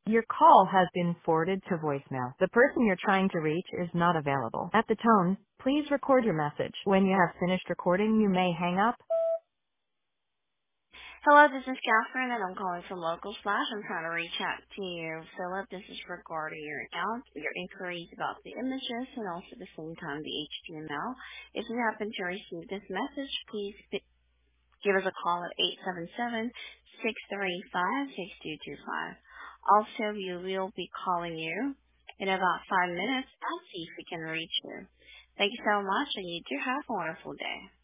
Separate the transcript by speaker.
Speaker 1: Your call has been forwarded to voicemail. The person you're trying to reach is not available. At the tone, please record your message. When you have finished recording, you may hang up.
Speaker 2: Hello, this is Catherine, and I'm calling from Local Slash. I'm trying to reach out to you, Philip. This is regarding your account, your inquiries about the images, and also at the same time the HTML. If you happen to receive this message, please give us a call at 877-635-6225. Also, we will be calling you in about 5 minutes. I'll see if we can reach you. Thank you so much, and you do have a wonderful day.